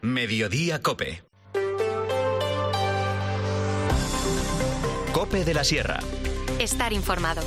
Mediodía Cope. Cope de la Sierra. Estar informado.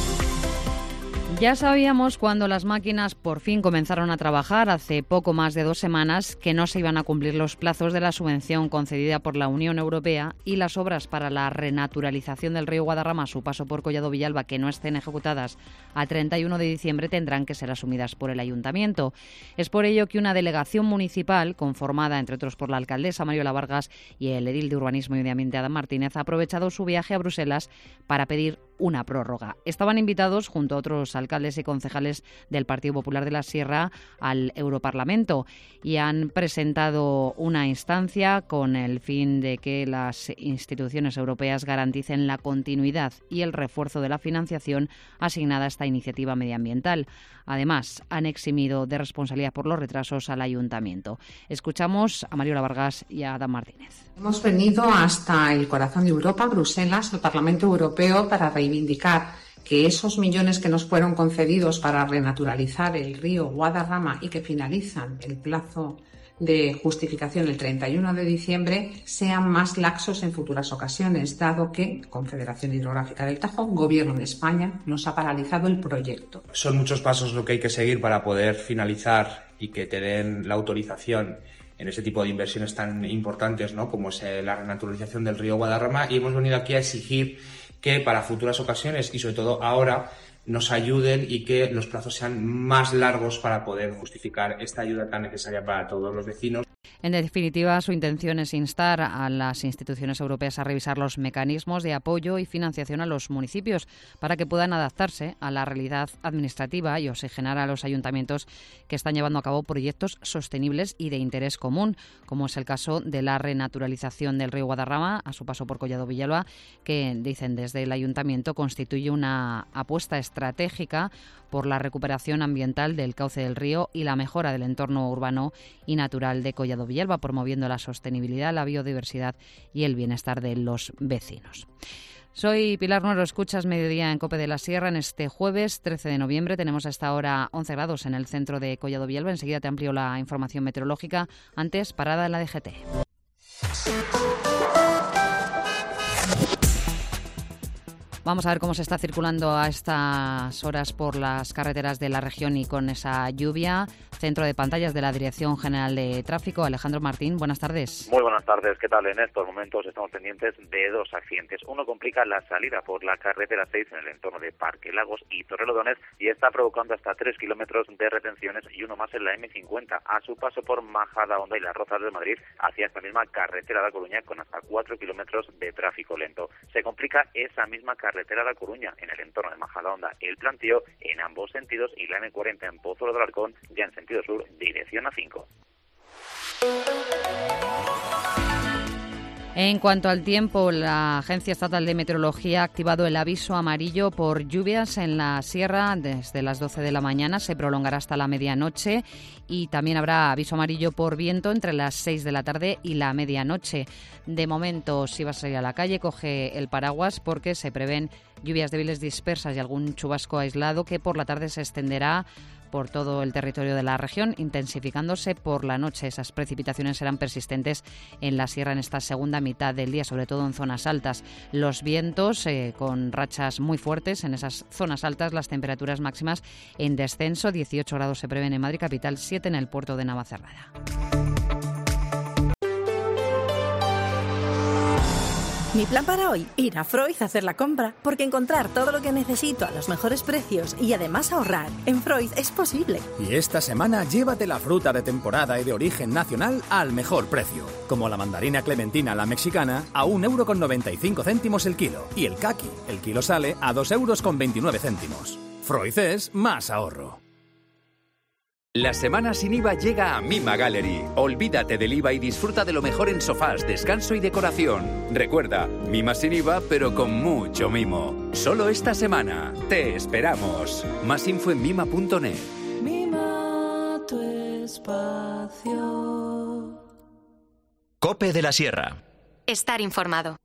Ya sabíamos cuando las máquinas por fin comenzaron a trabajar hace poco más de 2 semanas que no se iban a cumplir los plazos de la subvención concedida por la Unión Europea y las obras para la renaturalización del río Guadarrama a su paso por Collado Villalba que no estén ejecutadas a 31 de diciembre tendrán que ser asumidas por el Ayuntamiento. Es por ello que una delegación municipal conformada entre otros por la alcaldesa Mariola Vargas y el edil de Urbanismo y Medio Ambiente Adam Martínez ha aprovechado su viaje a Bruselas para pedir una prórroga. Estaban invitados junto a otros alcaldes y concejales del Partido Popular de la Sierra al Europarlamento y han presentado una instancia con el fin de que las instituciones europeas garanticen la continuidad y el refuerzo de la financiación asignada a esta iniciativa medioambiental. Además, han eximido de responsabilidad por los retrasos al Ayuntamiento. Escuchamos a Mariola Vargas y a Adam Martínez. Hemos venido hasta el corazón de Europa, Bruselas, el Parlamento Europeo, para reivindicar que esos millones que nos fueron concedidos para renaturalizar el río Guadarrama y que finalizan el plazo de justificación el 31 de diciembre sean más laxos en futuras ocasiones, dado que Confederación Hidrográfica del Tajo, Gobierno de España, nos ha paralizado el proyecto. Son muchos pasos lo que hay que seguir para poder finalizar y que te den la autorización en ese tipo de inversiones tan importantes, ¿no?, como es la renaturalización del río Guadarrama, y hemos venido aquí a exigir que para futuras ocasiones y sobre todo ahora nos ayuden y que los plazos sean más largos para poder justificar esta ayuda tan necesaria para todos los vecinos. En definitiva, su intención es instar a las instituciones europeas a revisar los mecanismos de apoyo y financiación a los municipios para que puedan adaptarse a la realidad administrativa y oxigenar a los ayuntamientos que están llevando a cabo proyectos sostenibles y de interés común, como es el caso de la renaturalización del río Guadarrama a su paso por Collado Villalba, que, dicen desde el ayuntamiento, constituye una apuesta estratégica por la recuperación ambiental del cauce del río y la mejora del entorno urbano y natural de Collado Villalba, promoviendo la sostenibilidad, la biodiversidad y el bienestar de los vecinos. Soy Pilar Nuero, escuchas Mediodía en Cope de la Sierra. En este jueves 13 de noviembre tenemos a esta hora 11 grados en el centro de Collado Villalba. Enseguida te amplio la información meteorológica. Antes, parada en la DGT. Vamos a ver cómo se está circulando a estas horas por las carreteras de la región y con esa lluvia. Centro de pantallas de la Dirección General de Tráfico, Alejandro Martín, buenas tardes. Muy buenas tardes, ¿qué tal? En estos momentos estamos pendientes de 2 accidentes. Uno complica la salida por la carretera 6 en el entorno de Parque Lagos y Torrelodones y está provocando hasta 3 kilómetros de retenciones y uno más en la M50 a su paso por Majadahonda y Las Rozas de Madrid hacia esta misma carretera de La Coruña con hasta 4 kilómetros de tráfico lento. Se complica esa misma carretera de La Coruña en el entorno de Majadahonda, el Plantío en ambos sentidos y la M40 en Pozuelo de Alarcón ya en sentido sur, dirección A5. En cuanto al tiempo, la Agencia Estatal de Meteorología ha activado el aviso amarillo por lluvias en la sierra desde las 12 de la mañana. Se prolongará hasta la medianoche y también habrá aviso amarillo por viento entre las 6 de la tarde y la medianoche. De momento, si vas a salir a la calle, coge el paraguas porque se prevén lluvias débiles dispersas y algún chubasco aislado que por la tarde se extenderá por todo el territorio de la región, intensificándose por la noche. Esas precipitaciones serán persistentes en la sierra en esta segunda mitad del día, sobre todo en zonas altas. Los vientos con rachas muy fuertes en esas zonas altas, las temperaturas máximas en descenso, 18 grados se prevén en Madrid capital, 7 en el puerto de Navacerrada. Mi plan para hoy, ir a Freud a hacer la compra, porque encontrar todo lo que necesito a los mejores precios y además ahorrar en Freud es posible. Y esta semana llévate la fruta de temporada y de origen nacional al mejor precio, como la mandarina clementina la mexicana a 1,95 € el kilo y el caqui, el kilo sale a 2,29 €. Freud es más ahorro. La semana sin IVA llega a Mima Gallery. Olvídate del IVA y disfruta de lo mejor en sofás, descanso y decoración. Recuerda, Mima sin IVA, pero con mucho mimo. Solo esta semana. Te esperamos. Más info en mima.net. Mima tu espacio. Cope de la Sierra. Estar informado.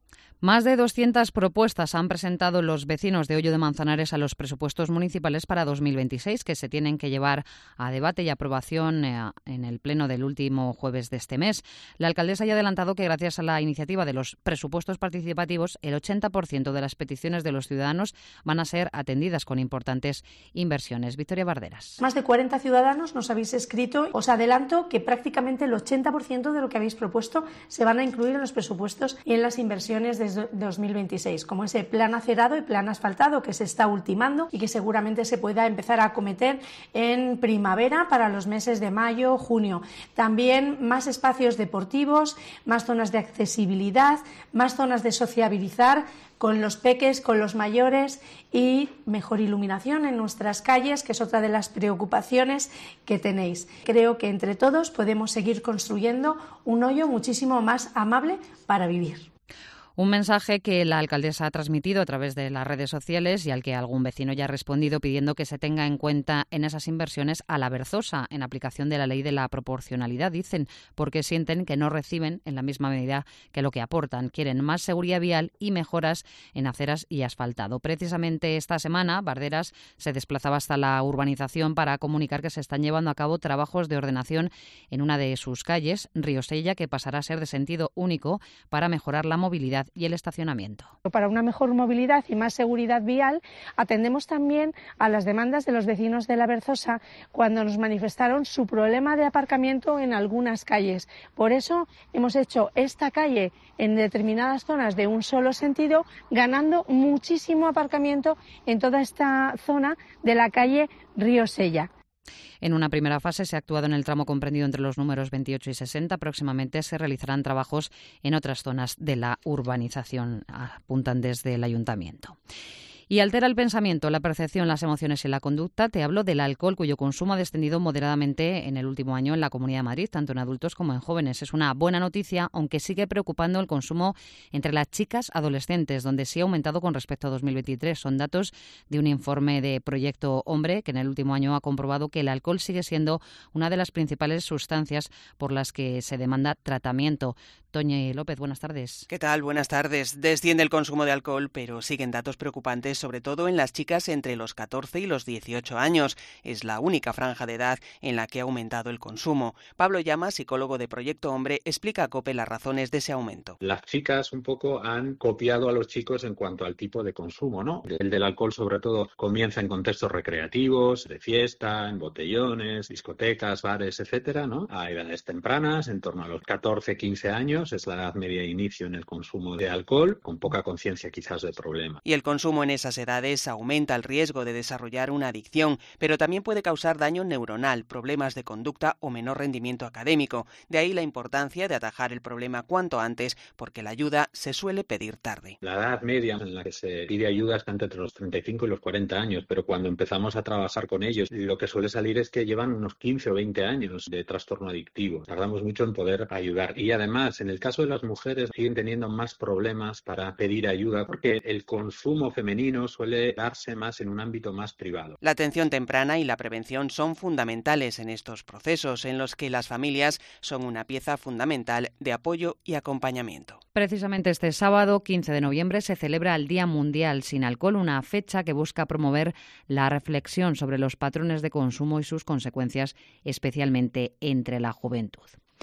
Más de 200 propuestas han presentado los vecinos de Hoyo de Manzanares a los presupuestos municipales para 2026, que se tienen que llevar a debate y aprobación en el pleno del último jueves de este mes. La alcaldesa ya ha adelantado que gracias a la iniciativa de los presupuestos participativos, el 80% de las peticiones de los ciudadanos van a ser atendidas con importantes inversiones. Victoria Barderas. Más de 40 ciudadanos nos habéis escrito. Os adelanto que prácticamente el 80% de lo que habéis propuesto se van a incluir en los presupuestos y en las inversiones de 2026, como ese plan acerado y plan asfaltado que se está ultimando y que seguramente se pueda empezar a acometer en primavera para los meses de mayo, junio. También más espacios deportivos, más zonas de accesibilidad, más zonas de sociabilizar con los peques, con los mayores y mejor iluminación en nuestras calles, que es otra de las preocupaciones que tenéis. Creo que entre todos podemos seguir construyendo un Hoyo muchísimo más amable para vivir. Un mensaje que la alcaldesa ha transmitido a través de las redes sociales y al que algún vecino ya ha respondido pidiendo que se tenga en cuenta en esas inversiones a la Berzosa, en aplicación de la ley de la proporcionalidad, dicen, porque sienten que no reciben en la misma medida que lo que aportan. Quieren más seguridad vial y mejoras en aceras y asfaltado. Precisamente esta semana, Barderas se desplazaba hasta la urbanización para comunicar que se están llevando a cabo trabajos de ordenación en una de sus calles, Riosella, que pasará a ser de sentido único para mejorar la movilidad y el estacionamiento. Para una mejor movilidad y más seguridad vial, atendemos también a las demandas de los vecinos de la Berzosa cuando nos manifestaron su problema de aparcamiento en algunas calles. Por eso hemos hecho esta calle en determinadas zonas de un solo sentido, ganando muchísimo aparcamiento en toda esta zona de la calle Riosella. En una primera fase se ha actuado en el tramo comprendido entre los números 28 y 60. Próximamente se realizarán trabajos en otras zonas de la urbanización, apuntan desde el ayuntamiento. Y altera el pensamiento, la percepción, las emociones y la conducta. Te hablo del alcohol, cuyo consumo ha descendido moderadamente en el último año en la Comunidad de Madrid, tanto en adultos como en jóvenes. Es una buena noticia, aunque sigue preocupando el consumo entre las chicas adolescentes, donde sí ha aumentado con respecto a 2023. Son datos de un informe de Proyecto Hombre, que en el último año ha comprobado que el alcohol sigue siendo una de las principales sustancias por las que se demanda tratamiento. Toñi López, buenas tardes. ¿Qué tal? Buenas tardes. Desciende el consumo de alcohol, pero siguen datos preocupantes, sobre todo en las chicas entre los 14 y los 18 años. Es la única franja de edad en la que ha aumentado el consumo. Pablo Llama, psicólogo de Proyecto Hombre, explica a COPE las razones de ese aumento. Las chicas un poco han copiado a los chicos en cuanto al tipo de consumo, ¿no? El del alcohol, sobre todo, comienza en contextos recreativos, de fiesta, en botellones, discotecas, bares, etcétera, ¿no? A edades tempranas, en torno a los 14, 15 años, es la edad media de inicio en el consumo de alcohol, con poca conciencia quizás del problema. Y el consumo en esas edades aumenta el riesgo de desarrollar una adicción, pero también puede causar daño neuronal, problemas de conducta o menor rendimiento académico. De ahí la importancia de atajar el problema cuanto antes, porque la ayuda se suele pedir tarde. La edad media en la que se pide ayuda está entre los 35 y los 40 años, pero cuando empezamos a trabajar con ellos, lo que suele salir es que llevan unos 15 o 20 años de trastorno adictivo. Tardamos mucho en poder ayudar. Y además, en el caso de las mujeres, siguen teniendo más problemas para pedir ayuda, porque el consumo femenino suele darse más en un ámbito más privado. La atención temprana y la prevención son fundamentales en estos procesos, en los que las familias son una pieza fundamental de apoyo y acompañamiento. Precisamente este sábado, 15 de noviembre, se celebra el Día Mundial Sin Alcohol, una fecha que busca promover la reflexión sobre los patrones de consumo y sus consecuencias, especialmente entre la juventud.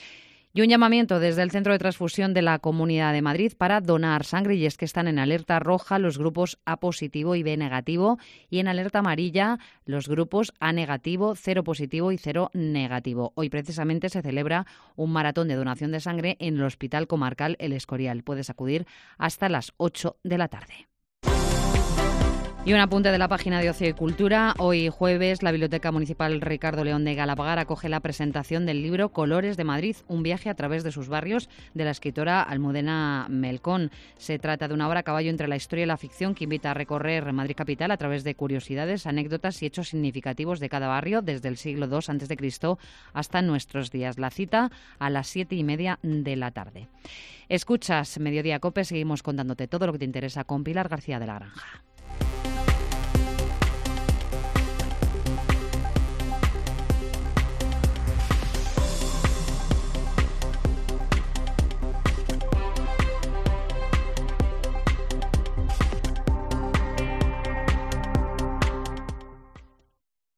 Y un llamamiento desde el Centro de Transfusión de la Comunidad de Madrid para donar sangre, y es que están en alerta roja los grupos A positivo y B negativo, y en alerta amarilla los grupos A negativo, 0 positivo y 0 negativo. Hoy precisamente se celebra un maratón de donación de sangre en el Hospital Comarcal El Escorial. Puedes acudir hasta las 8 de la tarde. Y un apunte de la página de Ocio y Cultura. Hoy jueves, la Biblioteca Municipal Ricardo León de Galapagar acoge la presentación del libro Colores de Madrid, un viaje a través de sus barrios, de la escritora Almudena Melcón. Se trata de una obra a caballo entre la historia y la ficción que invita a recorrer Madrid capital a través de curiosidades, anécdotas y hechos significativos de cada barrio desde el siglo II a.C. hasta nuestros días. La cita a las 7:30 de la tarde. Escuchas Mediodía COPE, seguimos contándote todo lo que te interesa con Pilar García de la Granja.